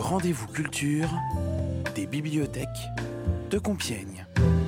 rendez-vous culture des bibliothèques de Compiègne.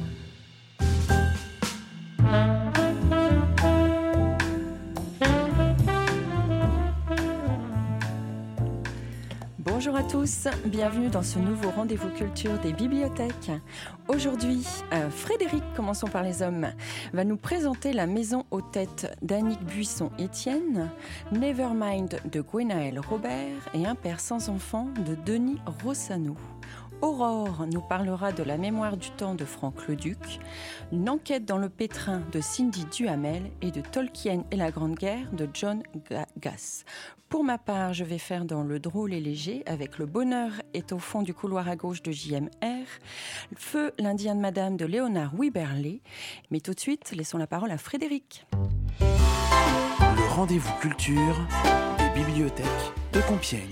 Bonjour à tous, bienvenue dans ce nouveau rendez-vous culture des bibliothèques. Aujourd'hui, Frédéric, commençons par les hommes, va nous présenter La Maison aux têtes d'Annick Buisson-Étienne, Nevermind de Gwenaëlle Robert et Un père sans enfant de Denis Rossano. Aurore nous parlera de La mémoire du temps de Franck Leduc, Une enquête dans le pétrin de Cindy Duhamel et de Tolkien et la Grande Guerre de John Gass. Pour ma part, je vais faire dans le drôle et léger avec Le bonheur est au fond du couloir à gauche de JMR, Feu l'Indien de Madame de Léonard Wyberley. Mais tout de suite, laissons la parole à Frédéric. Le rendez-vous culture des bibliothèques de Compiègne.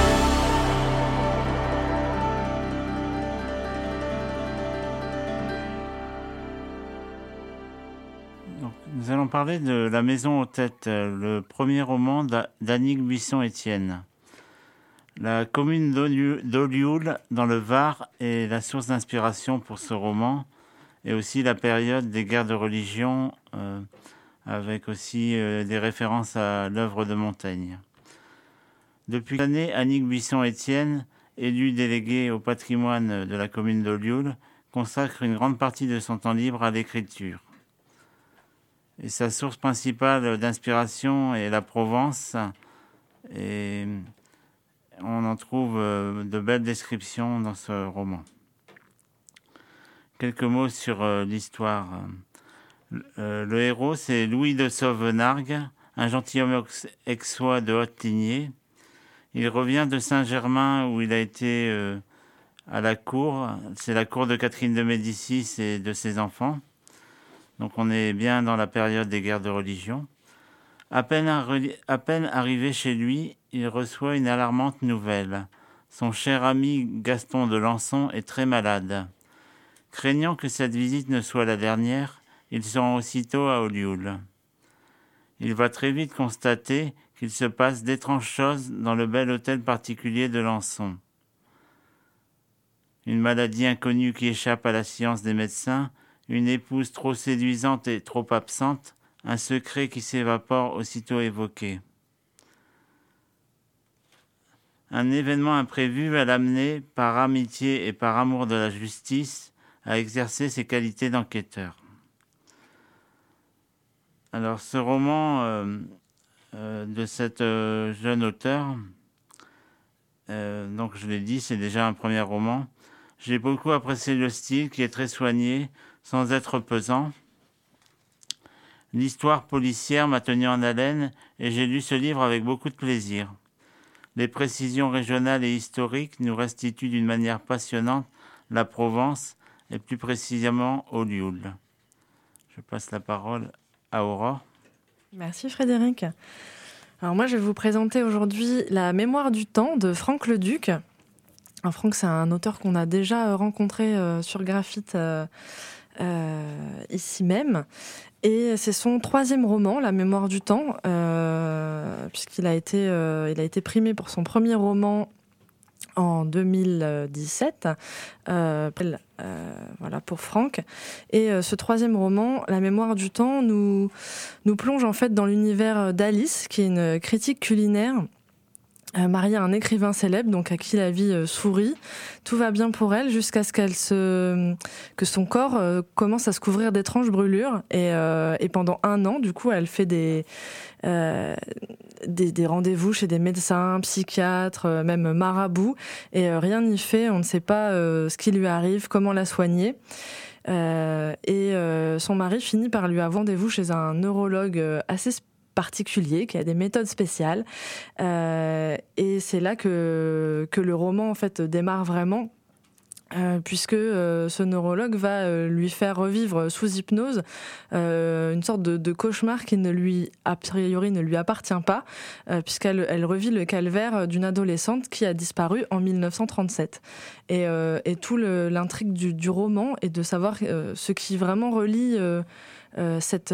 Nous allons parler de La Maison aux têtes, le premier roman d'Annick Buisson-Étienne. La commune d'Olioul, dans le Var, est la source d'inspiration pour ce roman, et aussi la période des guerres de religion, avec aussi des références à l'œuvre de Montaigne. Depuis l'année, Annick Buisson-Étienne, élue déléguée au patrimoine de la commune d'Olioul, consacre une grande partie de son temps libre à l'écriture. Et sa source principale d'inspiration est la Provence, et on en trouve de belles descriptions dans ce roman. Quelques mots sur l'histoire. Le héros, c'est Louis de Sauvenargues, un gentilhomme aixois de haute lignée. Il revient de Saint-Germain où il a été à la cour. C'est la cour de Catherine de Médicis et de ses enfants. Donc on est bien dans la période des guerres de religion. À peine arrivé chez lui, il reçoit une alarmante nouvelle. Son cher ami Gaston de Lançon est très malade. Craignant que cette visite ne soit la dernière, il se rend aussitôt à Olioul. Il va très vite constater qu'il se passe d'étranges choses dans le bel hôtel particulier de Lançon. Une maladie inconnue qui échappe à la science des médecins, une épouse trop séduisante et trop absente, un secret qui s'évapore aussitôt évoqué. Un événement imprévu va l'amener, par amitié et par amour de la justice, à exercer ses qualités d'enquêteur. Alors ce roman de cette jeune auteure, donc je l'ai dit, c'est déjà un premier roman. J'ai beaucoup apprécié le style qui est très soigné, sans être pesant. L'histoire policière m'a tenu en haleine et j'ai lu ce livre avec beaucoup de plaisir. Les précisions régionales et historiques nous restituent d'une manière passionnante la Provence et plus précisément Olioul. Je passe la parole à Aurore. Merci Frédéric. Alors moi je vais vous présenter aujourd'hui La mémoire du temps de Franck Leduc. Alors Franck, c'est un auteur qu'on a déjà rencontré sur Graphite ici même. Et c'est son troisième roman, La mémoire du temps, puisqu'il a été primé pour son premier roman en 2017, voilà pour Franck. Et ce troisième roman, La mémoire du temps, nous plonge en fait dans l'univers d'Alice, qui est une critique culinaire mariée à un écrivain célèbre, donc à qui la vie sourit. Tout va bien pour elle jusqu'à ce que son corps commence à se couvrir d'étranges brûlures. Et pendant 1 an, du coup, elle fait des rendez-vous chez des médecins, psychiatres, même marabouts. Et rien n'y fait, on ne sait pas ce qui lui arrive, comment la soigner. Son mari finit par lui avoir rendez-vous chez un neurologue assez particulier, qui a des méthodes spéciales. Et c'est là que le roman en fait démarre vraiment. Puisque ce neurologue va lui faire revivre sous hypnose une sorte de cauchemar qui a priori ne lui appartient pas, puisqu'elle revit le calvaire d'une adolescente qui a disparu en 1937. Et tout l'intrigue du roman est de savoir ce qui vraiment relie cette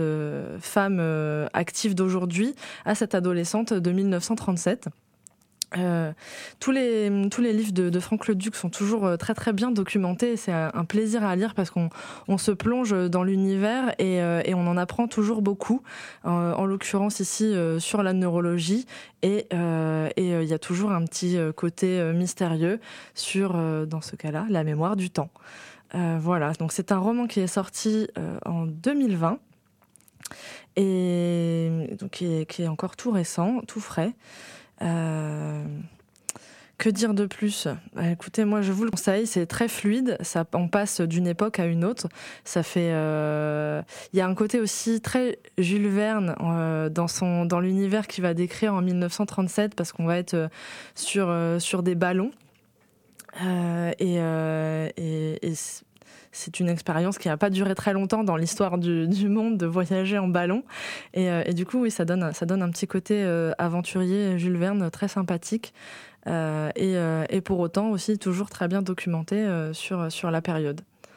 femme active d'aujourd'hui à cette adolescente de 1937. Tous les livres de Franck Leduc sont toujours très très bien documentés. C'est un plaisir à lire parce qu'on se plonge dans l'univers et on en apprend toujours beaucoup. En l'occurrence ici sur la neurologie et il y a toujours un petit côté mystérieux sur, dans ce cas-là, la mémoire du temps. Voilà, donc c'est un roman qui est sorti en 2020 et donc qui est encore tout récent, tout frais. Que dire de plus ? Écoutez, moi je vous le conseille, c'est très fluide, on passe d'une époque à une autre. Ça fait, il y a un côté aussi très Jules Verne dans l'univers qu'il va décrire en 1937 parce qu'on va être sur des ballons et c'est une expérience qui n'a pas duré très longtemps dans l'histoire du monde de voyager en ballon. Et du coup, oui, ça donne un petit côté aventurier Jules Verne très sympathique. Et pour autant aussi toujours très bien documenté sur la période.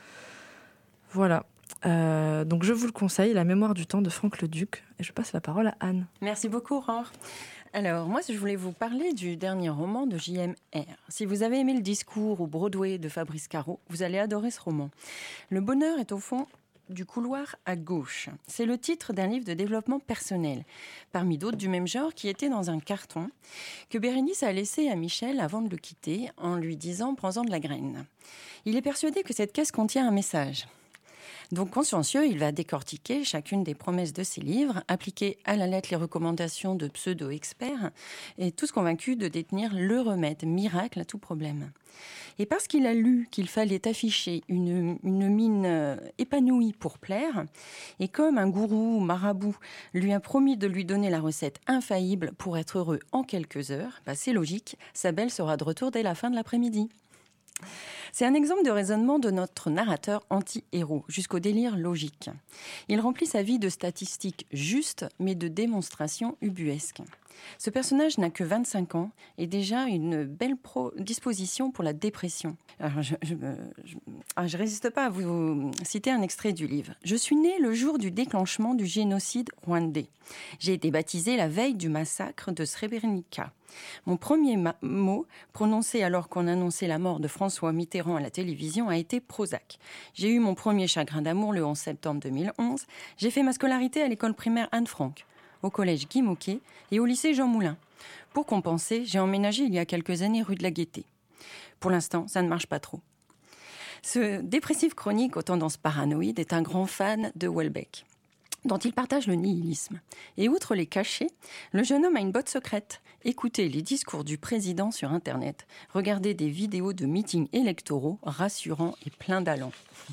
Voilà. Donc je vous le conseille, La mémoire du temps de Franck Leduc. Et je passe la parole à Anne. Merci beaucoup, Aurore. Alors, moi, je voulais vous parler du dernier roman de J.M.R. Si vous avez aimé Le discours ou Broadway de Fabrice Caro, vous allez adorer ce roman. Le bonheur est au fond du couloir à gauche. C'est le titre d'un livre de développement personnel, parmi d'autres du même genre qui était dans un carton, que Bérénice a laissé à Michel avant de le quitter en lui disant « prends-en de la graine ». Il est persuadé que cette caisse contient un message. Donc, consciencieux, il va décortiquer chacune des promesses de ses livres, appliquer à la lettre les recommandations de pseudo-experts et tous convaincus de détenir le remède miracle à tout problème. Et parce qu'il a lu qu'il fallait afficher une mine épanouie pour plaire, et comme un gourou ou marabout lui a promis de lui donner la recette infaillible pour être heureux en quelques heures, c'est logique, sa belle sera de retour dès la fin de l'après-midi. C'est un exemple de raisonnement de notre narrateur anti-héros, jusqu'au délire logique. Il remplit sa vie de statistiques justes, mais de démonstrations ubuesques. Ce personnage n'a que 25 ans et déjà une belle disposition pour la dépression. Alors je résiste pas à vous citer un extrait du livre. « Je suis né le jour du déclenchement du génocide rwandais. J'ai été baptisé la veille du massacre de Srebrenica. Mon premier mot, prononcé alors qu'on annonçait la mort de François Mitterrand à la télévision, a été Prozac. J'ai eu mon premier chagrin d'amour le 11 septembre 2011. J'ai fait ma scolarité à l'école primaire Anne-Franck, au collège Guy Môquet et au lycée Jean Moulin. Pour compenser, j'ai emménagé il y a quelques années rue de la Gaîté. Pour l'instant, ça ne marche pas trop. » Ce dépressif chronique aux tendances paranoïdes est un grand fan de Houellebecq, dont il partage le nihilisme. Et outre les cachets, le jeune homme a une botte secrète. Écoutez les discours du président sur Internet. Regardez des vidéos de meetings électoraux rassurants et pleins d'allant.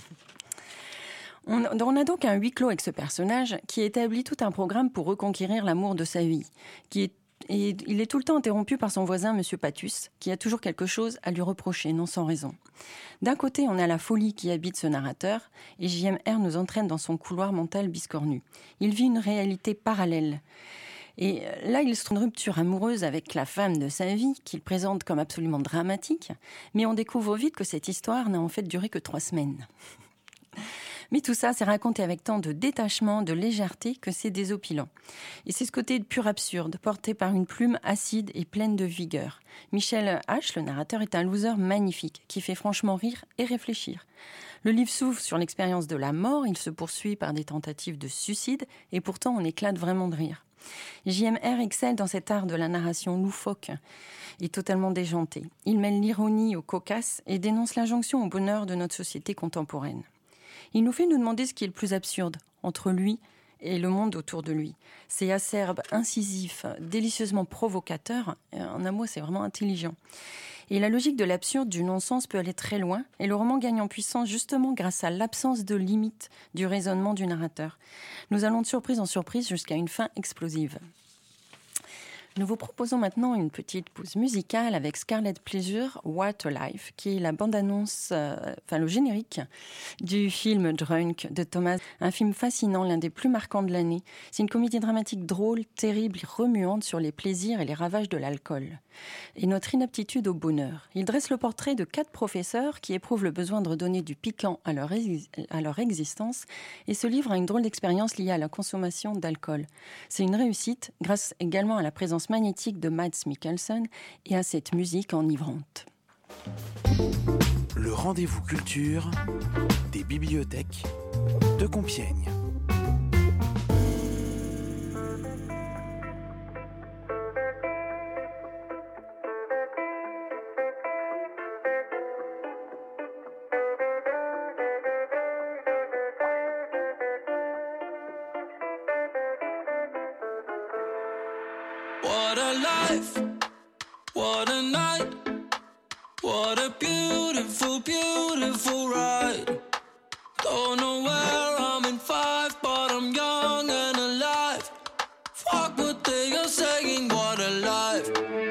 On a donc un huis clos avec ce personnage qui établit tout un programme pour reconquérir l'amour de sa vie. Il est tout le temps interrompu par son voisin, M. Patus, qui a toujours quelque chose à lui reprocher, non sans raison. D'un côté, on a la folie qui habite ce narrateur, et J.M.R. nous entraîne dans son couloir mental biscornu. Il vit une réalité parallèle. Et là, il se trouve une rupture amoureuse avec la femme de sa vie, qu'il présente comme absolument dramatique, mais on découvre vite que cette histoire n'a en fait duré que 3 semaines. Mais tout ça, c'est raconté avec tant de détachement, de légèreté, que c'est désopilant. Et c'est ce côté pur absurde, porté par une plume acide et pleine de vigueur. Michel H., le narrateur, est un loser magnifique, qui fait franchement rire et réfléchir. Le livre s'ouvre sur l'expérience de la mort, il se poursuit par des tentatives de suicide, et pourtant on éclate vraiment de rire. J.M.R. excelle dans cet art de la narration loufoque et totalement déjantée. Il mêle l'ironie au cocasse et dénonce l'injonction au bonheur de notre société contemporaine. Il nous fait nous demander ce qui est le plus absurde entre lui et le monde autour de lui. C'est acerbe, incisif, délicieusement provocateur. En un mot, c'est vraiment intelligent. Et la logique de l'absurde, du non-sens peut aller très loin. Et le roman gagne en puissance justement grâce à l'absence de limite du raisonnement du narrateur. Nous allons de surprise en surprise jusqu'à une fin explosive. Nous vous proposons maintenant une petite pause musicale avec Scarlet Pleasure, What a Life, qui est la bande-annonce, le générique du film Drunk de Thomas. Un film fascinant, l'un des plus marquants de l'année. C'est une comédie dramatique drôle, terrible et remuante sur les plaisirs et les ravages de l'alcool. Et notre inaptitude au bonheur. Il dresse le portrait de 4 professeurs qui éprouvent le besoin de redonner du piquant à leur existence et se livrent à une drôle d'expérience liée à la consommation d'alcool. C'est une réussite grâce également à la présence résonance magnétique de Mads Mikkelsen et à cette musique enivrante. Le rendez-vous culture des bibliothèques de Compiègne. What a life, what a night, what a beautiful, beautiful ride. Don't know where I'm in 5, but I'm young and alive. Fuck what they are saying, what a life.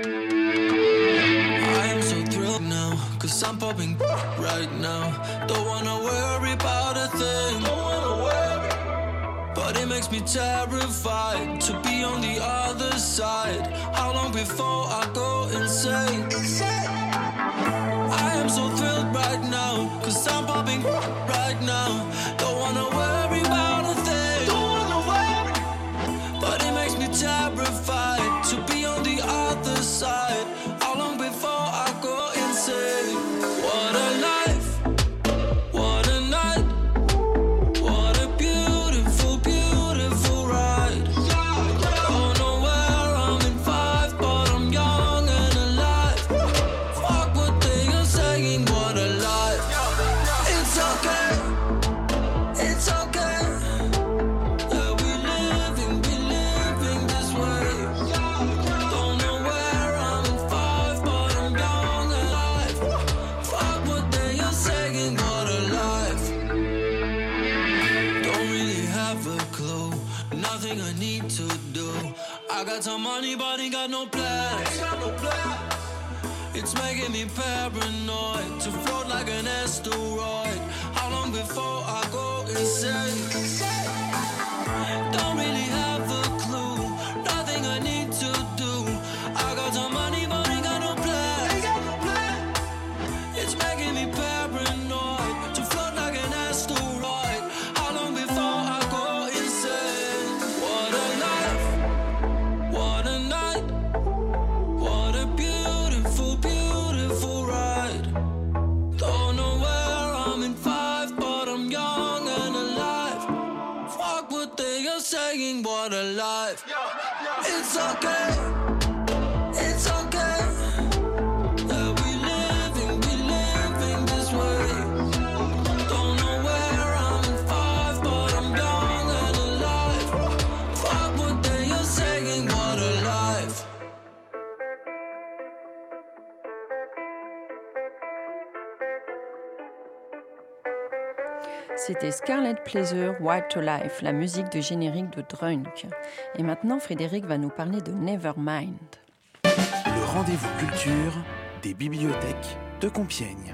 I am so thrilled now, cause I'm popping right now. Don't wanna worry about a thing, but it makes me terrified to be on the other side. How long before I go insane? I am so thrilled right now, cause I'm popping right now. Don't wanna worry about a thing, but it makes me terrified to be on the other side. How long before I go insane? What a life, what a night, what a beautiful, beautiful ride. Don't know where I'm in 5, but I'm young and alive. Fuck what they are saying, what a life. It's okay, it's okay. Yeah, we living this way. Don't know where I'm in 5, but I'm young and alive. Fuck what they are saying, what a life. Don't really have a clue, nothing I need to do. I got some money but ain't got no plans. It's making me paranoid to float like an asteroid. How long before I go insane? Don't really have a clue, nothing I need to do. I got some money but ain't got no plans. It's making me paranoid to float like an asteroid. How long before I go insane? What a life, what a night, what a beautiful, beautiful ride. Don't know where I'm in 5, but I'm young and alive. Fuck what they are saying, what a life. It's okay, it's okay. Yeah, we living this way. Don't know where I'm in 5, but I'm young and alive. Fuck what they are saying, what a life. C'était Scarlet Pleasure, White to Life, la musique de générique de Drunk. Et maintenant, Frédéric va nous parler de Nevermind. Le rendez-vous culture des bibliothèques de Compiègne.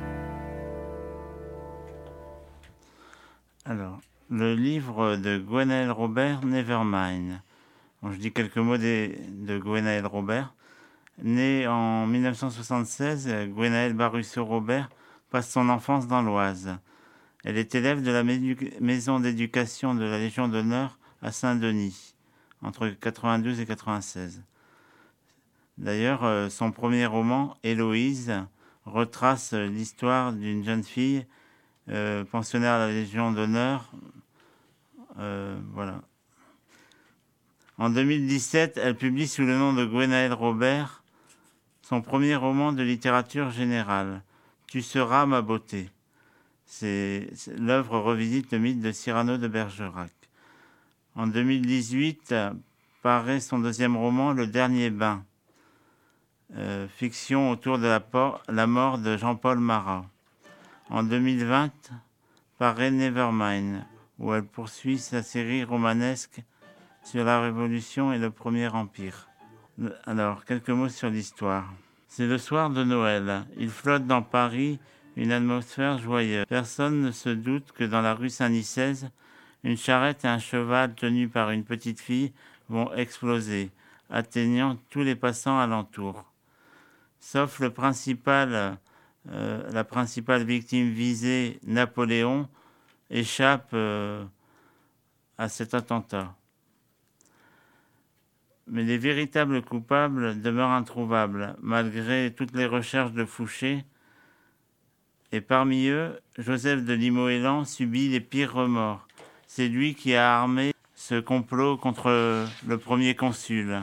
Alors, le livre de Gwenaël Robert, Nevermind. Bon, je dis quelques mots de Gwenaël Robert. Née en 1976, Gwenaël Barusso-Robert passe son enfance dans l'Oise. Elle est élève de la maison d'éducation de la Légion d'honneur à Saint-Denis, entre 92 et 96. D'ailleurs, son premier roman, Héloïse, retrace l'histoire d'une jeune fille pensionnaire à la Légion d'honneur. Voilà. En 2017, elle publie sous le nom de Gwenaël Robert son premier roman de littérature générale, Tu seras ma beauté. L'œuvre revisite le mythe de Cyrano de Bergerac. En 2018, paraît son deuxième roman, Le Dernier Bain, fiction autour de la mort de Jean-Paul Marat. En 2020, paraît Nevermind, où elle poursuit sa série romanesque sur la Révolution et le Premier Empire. Alors, quelques mots sur l'histoire. C'est le soir de Noël. Il flotte dans Paris une atmosphère joyeuse. Personne ne se doute que dans la rue Saint-Nicaise, une charrette et un cheval tenus par une petite fille vont exploser, atteignant tous les passants alentour. Sauf la principale victime visée, Napoléon, échappe à cet attentat. Mais les véritables coupables demeurent introuvables, malgré toutes les recherches de Fouché. Et parmi eux, Joseph de Limoëlan subit les pires remords. C'est lui qui a armé ce complot contre le premier consul.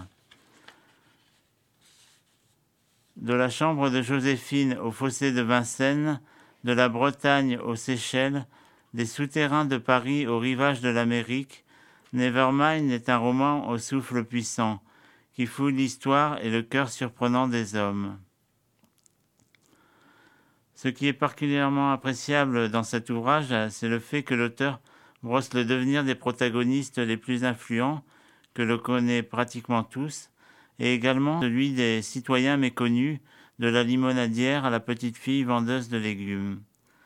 De la chambre de Joséphine au fossé de Vincennes, de la Bretagne aux Seychelles, des souterrains de Paris au rivage de l'Amérique, Nevermind est un roman au souffle puissant, qui fouille l'histoire et le cœur surprenant des hommes. Ce qui est particulièrement appréciable dans cet ouvrage, c'est le fait que l'auteur brosse le devenir des protagonistes les plus influents, que l'on connaît pratiquement tous, et également celui des citoyens méconnus, de la limonadière à la petite fille vendeuse de légumes.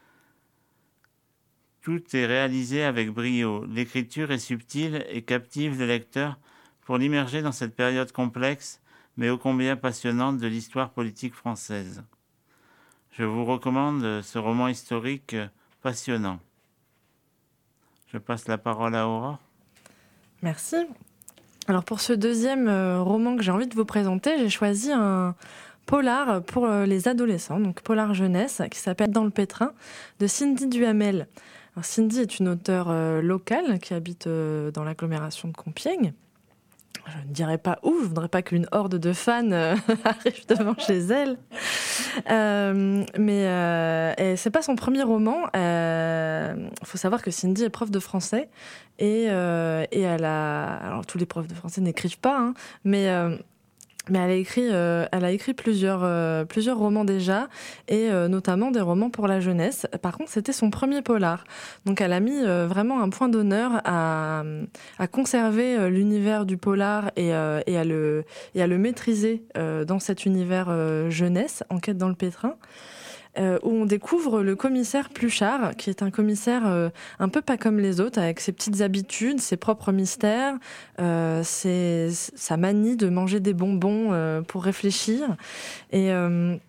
Tout est réalisé avec brio. L'écriture est subtile et captive le lecteur pour l'immerger dans cette période complexe, mais ô combien passionnante de l'histoire politique française. Je vous recommande ce roman historique passionnant. Je passe la parole à Aurore. Merci. Alors pour ce deuxième roman que j'ai envie de vous présenter, j'ai choisi un polar pour les adolescents, donc polar jeunesse, qui s'appelle Dans le pétrin, de Cindy Duhamel. Alors, Cindy est une auteure locale qui habite dans l'agglomération de Compiègne. Je ne dirais pas où, je ne voudrais pas qu'une horde de fans arrive devant chez elle. Mais c'est pas son premier roman. Faut savoir que Cindy est prof de français et elle a... Alors tous les profs de français n'écrivent pas, hein, mais elle a écrit plusieurs romans déjà, et notamment des romans pour la jeunesse. Par contre, c'était son premier polar. Donc elle a mis vraiment un point d'honneur à conserver l'univers du polar et à le maîtriser dans cet univers jeunesse, Enquête dans le pétrin. Où on découvre le commissaire Pluchart, qui est un commissaire un peu pas comme les autres, avec ses petites habitudes, ses propres mystères, sa manie de manger des bonbons pour réfléchir. Et en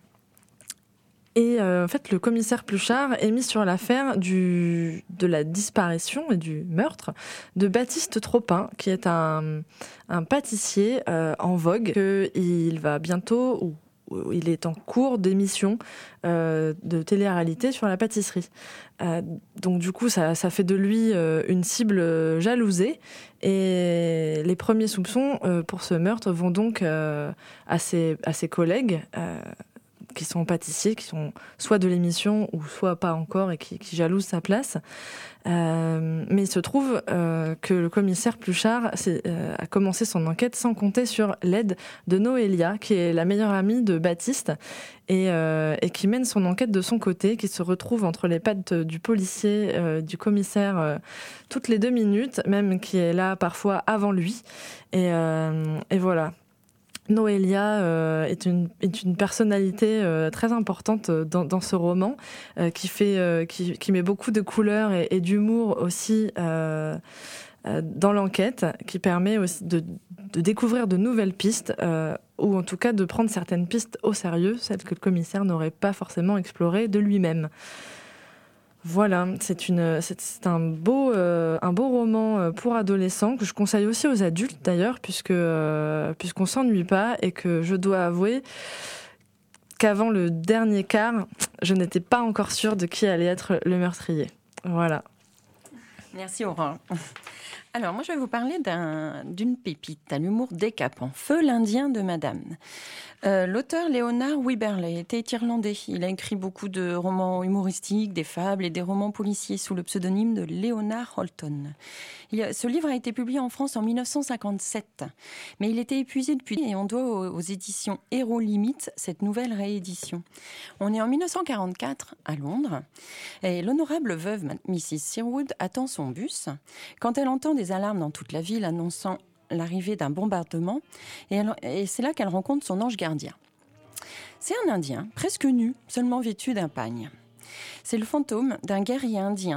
fait, le commissaire Pluchart est mis sur l'affaire de la disparition et du meurtre de Baptiste Tropin, qui est un pâtissier en vogue, qu'il va bientôt... Il est en cours d'émission de télé-réalité sur la pâtisserie. Donc du coup, ça fait de lui une cible jalousée. Et les premiers soupçons pour ce meurtre vont donc à ses collègues qui sont pâtissiers, qui sont soit de l'émission ou soit pas encore et qui jalousent sa place. Mais il se trouve que le commissaire Pluchart a commencé son enquête sans compter sur l'aide de Noélia, qui est la meilleure amie de Baptiste et qui mène son enquête de son côté, qui se retrouve entre les pattes du policier, du commissaire, toutes les 2 minutes, même qui est là parfois avant lui. Et voilà. Noélia est une personnalité très importante dans ce roman, qui met beaucoup de couleurs et d'humour aussi dans l'enquête, qui permet aussi de découvrir de nouvelles pistes, ou en tout cas de prendre certaines pistes au sérieux, celles que le commissaire n'aurait pas forcément explorées de lui-même. Voilà, c'est un beau roman pour adolescents, que je conseille aussi aux adultes d'ailleurs, puisqu'on s'ennuie pas, et que je dois avouer qu'avant le dernier quart, je n'étais pas encore sûre de qui allait être le meurtrier. Voilà. Merci Aurore. Alors moi je vais vous parler d'une pépite à l'humour décapant, Feu l'Indien de Madame. L'auteur Leonard Wyberley était irlandais. Il a écrit beaucoup de romans humoristiques, des fables et des romans policiers sous le pseudonyme de Leonard Holton. Ce livre a été publié en France en 1957, mais il était épuisé depuis et on doit aux éditions Héros Limite cette nouvelle réédition. On est en 1944 à Londres et l'honorable veuve Mrs. Sherwood attend son bus quand elle entend des alarmes dans toute la ville annonçant l'arrivée d'un bombardement, et c'est là qu'elle rencontre son ange gardien. C'est un Indien, presque nu, seulement vêtu d'un pagne. C'est le fantôme d'un guerrier indien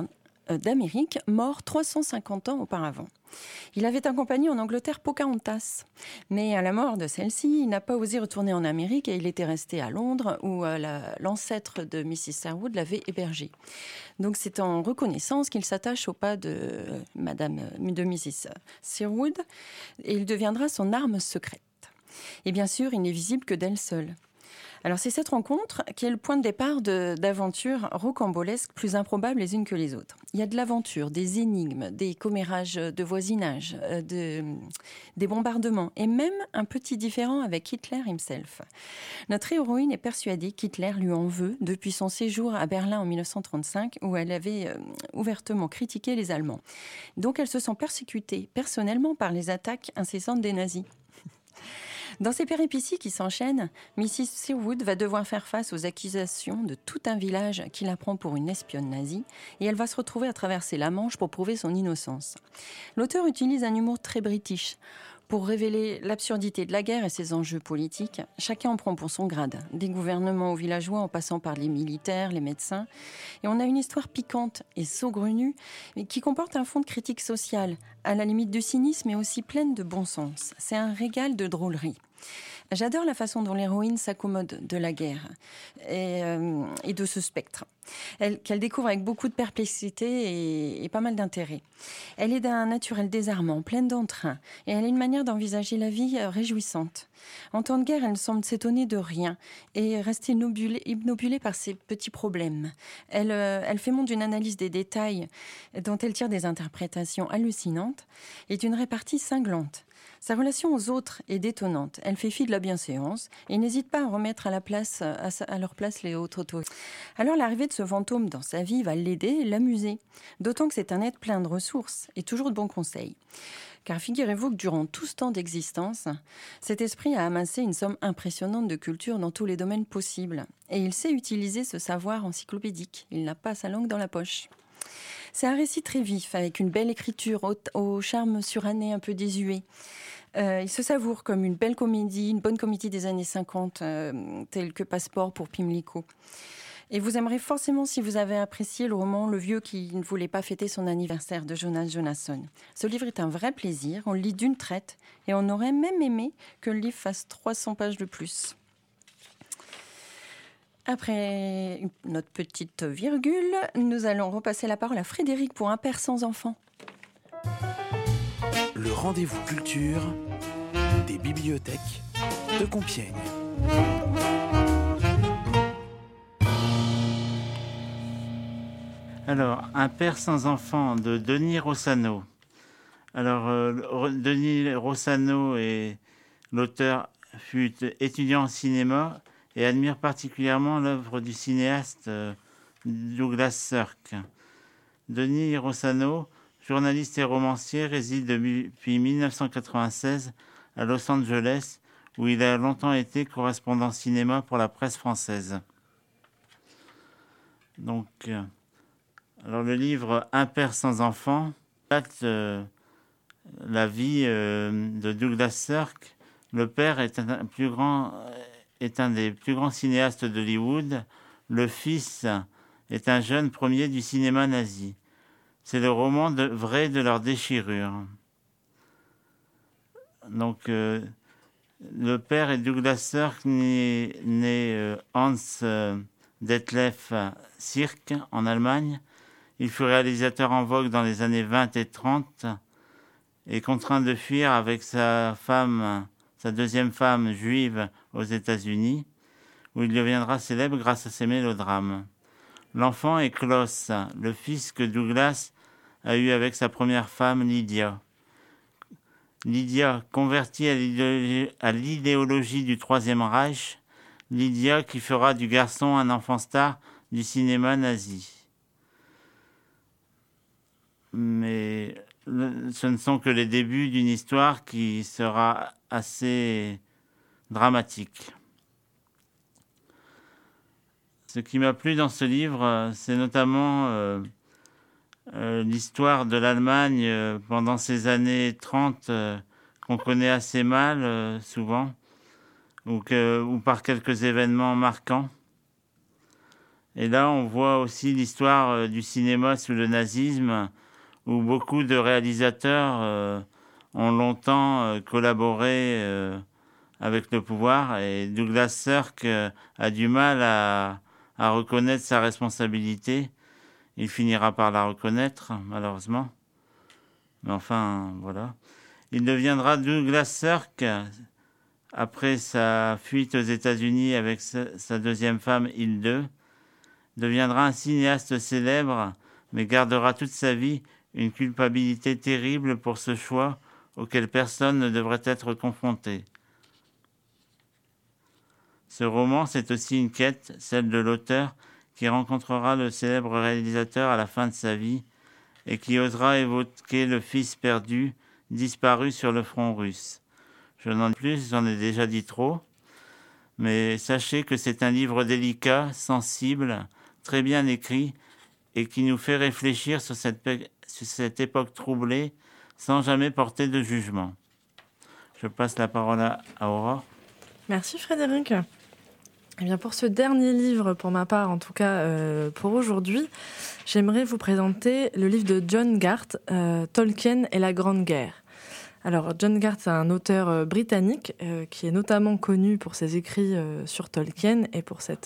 d'Amérique, mort 350 ans auparavant. Il avait accompagné en Angleterre Pocahontas, mais à la mort de celle-ci, il n'a pas osé retourner en Amérique et il était resté à Londres où l'ancêtre de Mrs. Sherwood l'avait hébergé. Donc c'est en reconnaissance qu'il s'attache au pas de Mrs. Sherwood et il deviendra son arme secrète. Et bien sûr, il n'est visible que d'elle seule. Alors c'est cette rencontre qui est le point de départ d'aventures rocambolesques plus improbables les unes que les autres. Il y a de l'aventure, des énigmes, des commérages de voisinage, des bombardements et même un petit différend avec Hitler himself. Notre héroïne est persuadée qu'Hitler lui en veut depuis son séjour à Berlin en 1935 où elle avait ouvertement critiqué les Allemands. Donc elle se sent persécutée personnellement par les attaques incessantes des nazis. Dans ces péripéties qui s'enchaînent, Mrs. Sherwood va devoir faire face aux accusations de tout un village qui la prend pour une espionne nazie et elle va se retrouver à traverser la Manche pour prouver son innocence. L'auteur utilise un humour très british. Pour révéler l'absurdité de la guerre et ses enjeux politiques, chacun en prend pour son grade, des gouvernements aux villageois en passant par les militaires, les médecins. Et on a une histoire piquante et saugrenue, mais qui comporte un fond de critique sociale, à la limite du cynisme et aussi pleine de bon sens. C'est un régal de drôlerie. J'adore la façon dont l'héroïne s'accommode de la guerre et de ce spectre, qu'elle découvre avec beaucoup de perplexité et pas mal d'intérêt. Elle est d'un naturel désarmant, pleine d'entrain, et elle a une manière d'envisager la vie réjouissante. En temps de guerre, elle semble s'étonner de rien et rester obnubilée par ses petits problèmes. Elle fait montre d'une analyse des détails dont elle tire des interprétations hallucinantes et d'une répartie cinglante. Sa relation aux autres est détonnante. Elle fait fi de la bienséance et n'hésite pas à remettre à leur place les autres. Alors l'arrivée de ce fantôme dans sa vie va l'aider et l'amuser. D'autant que c'est un être plein de ressources et toujours de bons conseils. Car figurez-vous que durant tout ce temps d'existence, cet esprit a amassé une somme impressionnante de culture dans tous les domaines possibles. Et il sait utiliser ce savoir encyclopédique. Il n'a pas sa langue dans la poche. C'est un récit très vif, avec une belle écriture au charme suranné un peu désuet. Il se savoure comme une belle comédie, une bonne comédie des années 50, telle que Passeport pour Pimlico. Et vous aimerez forcément si vous avez apprécié le roman Le vieux qui ne voulait pas fêter son anniversaire de Jonas Jonasson. Ce livre est un vrai plaisir, on le lit d'une traite et on aurait même aimé que le livre fasse 300 pages de plus. Après notre petite virgule, nous allons repasser la parole à Frédéric pour Un père sans enfant. Le rendez-vous culture des bibliothèques de Compiègne. Alors, Un père sans enfant de Denis Rossano. Alors, Denis Rossano et l'auteur fut étudiant en cinéma et admire particulièrement l'œuvre du cinéaste Douglas Sirk. Denis Rossano, journaliste et romancier, réside depuis 1996 à Los Angeles, où il a longtemps été correspondant cinéma pour la presse française. Donc, alors le livre Un père sans enfant date la vie de Douglas Sirk. Le père est un des plus grands cinéastes d'Hollywood. Le fils est un jeune premier du cinéma nazi. C'est le roman vrai de leur déchirure. Donc, le père est Douglas Sirk, né Hans Detlef Sirk en Allemagne. Il fut réalisateur en vogue dans les années 20 et 30 et contraint de fuir avec sa deuxième femme juive aux États-Unis, où il deviendra célèbre grâce à ses mélodrames. L'enfant est Klaus, le fils que Douglas a eu avec sa première femme, Lydia. Lydia, convertie à l'idéologie du Troisième Reich, Lydia qui fera du garçon un enfant star du cinéma nazi. Mais ce ne sont que les débuts d'une histoire qui sera assez dramatique. Ce qui m'a plu dans ce livre, c'est notamment l'histoire de l'Allemagne pendant ces années 30 qu'on connaît assez mal souvent, ou par quelques événements marquants. Et là, on voit aussi l'histoire du cinéma sous le nazisme, où beaucoup de réalisateurs ont longtemps collaboré avec le pouvoir. Et Douglas Sirk a du mal à reconnaître sa responsabilité. Il finira par la reconnaître, malheureusement. Mais enfin, voilà. Il deviendra Douglas Sirk, après sa fuite aux États-Unis avec sa deuxième femme, Hilde, deviendra un cinéaste célèbre, mais gardera toute sa vie une culpabilité terrible pour ce choix auquel personne ne devrait être confronté. Ce roman, c'est aussi une quête, celle de l'auteur, qui rencontrera le célèbre réalisateur à la fin de sa vie et qui osera évoquer le fils perdu, disparu sur le front russe. Je n'en dis plus, j'en ai déjà dit trop, mais sachez que c'est un livre délicat, sensible, très bien écrit et qui nous fait réfléchir sur cette époque troublée sans jamais porter de jugement. Je passe la parole à Aurore. Merci Frédéric. Eh bien, pour ce dernier livre, pour ma part en tout cas, pour aujourd'hui, j'aimerais vous présenter le livre de John Garth, Tolkien et la Grande Guerre. Alors, John Garth, c'est un auteur britannique qui est notamment connu pour ses écrits sur Tolkien et pour cette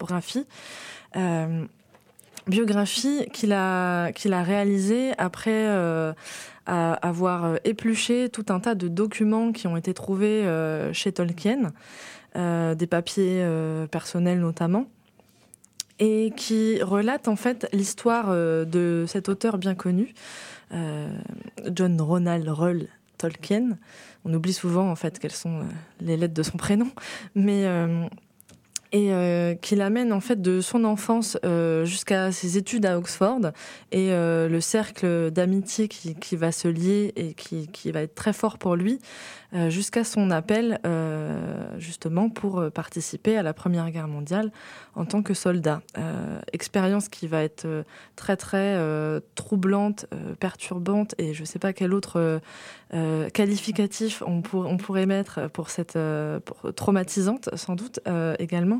biographie qu'il a réalisée après avoir épluché tout un tas de documents qui ont été trouvés chez Tolkien, des papiers personnels notamment, et qui relate en fait l'histoire de cet auteur bien connu, John Ronald Reuel Tolkien. On oublie souvent en fait quelles sont les lettres de son prénom, mais qui l'amène en fait de son enfance jusqu'à ses études à Oxford et le cercle d'amitié qui va se lier et qui va être très fort pour lui jusqu'à son appel justement pour participer à la Première Guerre mondiale en tant que soldat. Expérience qui va être très très troublante, perturbante et je ne sais pas quel autre qualificatif on pourrait mettre pour cette traumatisante sans doute également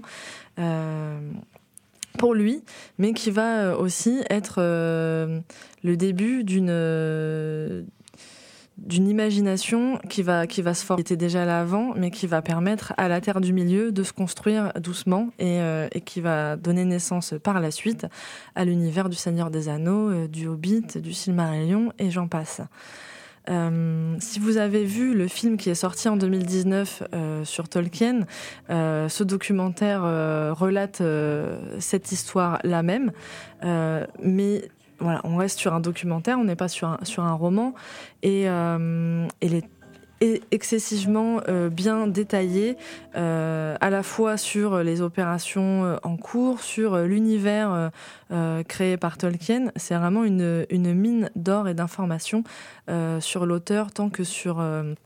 pour lui, mais qui va aussi être le début d'une imagination qui va se former, qui était déjà là avant, mais qui va permettre à la Terre du Milieu de se construire doucement et qui va donner naissance par la suite à l'univers du Seigneur des Anneaux, du Hobbit, du Silmarillion et j'en passe. Si vous avez vu le film qui est sorti en 2019 sur Tolkien, ce documentaire relate cette histoire-là même, mais voilà, on reste sur un documentaire, on n'est pas sur un roman, et il est excessivement bien détaillé, à la fois sur les opérations en cours, sur l'univers créé par Tolkien. C'est vraiment une mine d'or et d'informations sur l'auteur, tant que sur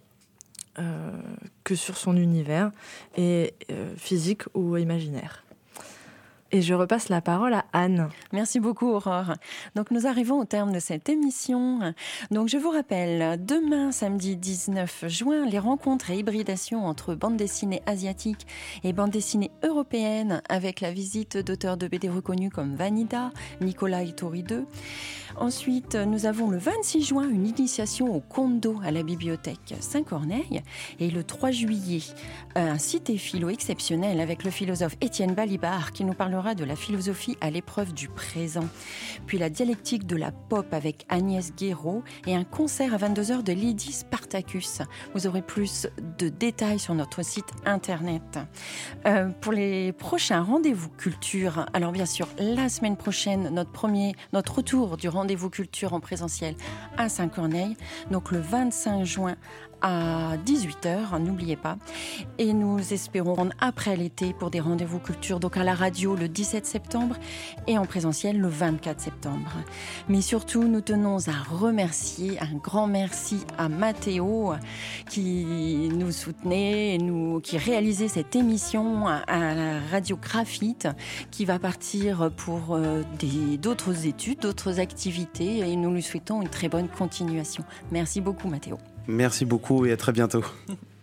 son univers, et physique ou imaginaire. Et je repasse la parole à Anne. Merci beaucoup Aurore. Donc nous arrivons au terme de cette émission. Donc je vous rappelle, demain samedi 19 juin, les rencontres et hybridations entre bande dessinée asiatique et bande dessinée européenne avec la visite d'auteurs de BD reconnus comme Vanida, Nicolas Ittori II. Ensuite, nous avons le 26 juin une initiation au Kondo à la bibliothèque Saint-Corneille et le 3 juillet, un ciné-philo exceptionnel avec le philosophe Étienne Balibar qui nous parlera de la philosophie à l'épreuve du présent. Puis la dialectique de la pop avec Agnès Guéraud et un concert à 22h de Lydie Spartacus. Vous aurez plus de détails sur notre site internet. Pour les prochains rendez-vous culture, alors bien sûr, la semaine prochaine, notre retour du rendez-vous culture en présentiel à Saint-Corneille, donc le 25 juin à 18h, n'oubliez pas. Et nous espérons après l'été pour des rendez-vous culture, donc à la radio le 17 septembre et en présentiel le 24 septembre. Mais surtout, nous tenons à remercier, un grand merci à Mathéo qui nous soutenait et qui réalisait cette émission à la radio Graphite, qui va partir pour d'autres études, d'autres activités, et nous lui souhaitons une très bonne continuation. Merci beaucoup Mathéo. Merci beaucoup et à très bientôt.